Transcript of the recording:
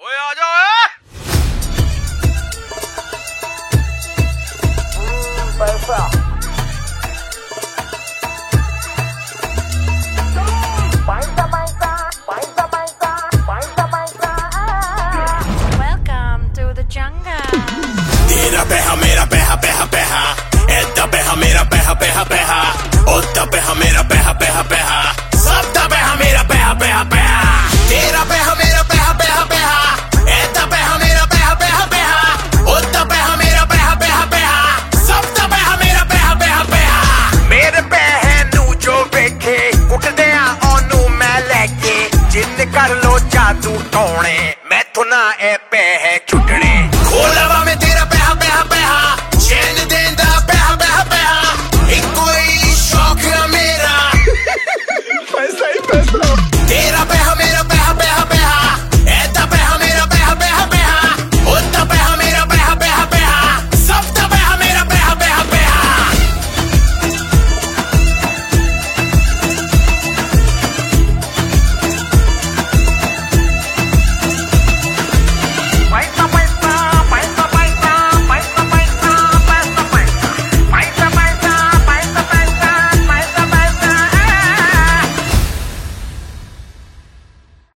ओए आ जाओ पैसा Welcome to the jungle. तेरा बेहा मेरा बेहा बेहा बेहा ऐदा बेहा मेरा बेहा बेहा बेहा ओदा बेहा मेरा बेहा बेहा बेहा सबदा बेहा मेरा बेहा बेहा बेहा तेरा बेहा मेरा बेहा बेहा बेहा ऐदा बेहा मेरा बेहा बेहा बेहा ओदा बेहा मेरा बेहा बेहा बेहा सबदा बेहा मेरा बेहा बेहा बेहा मेरे बहन नू जो वेखे कुटदे आ ओनू मैं लेके जिन्न कर लो जादू टोणे मैथों ना ए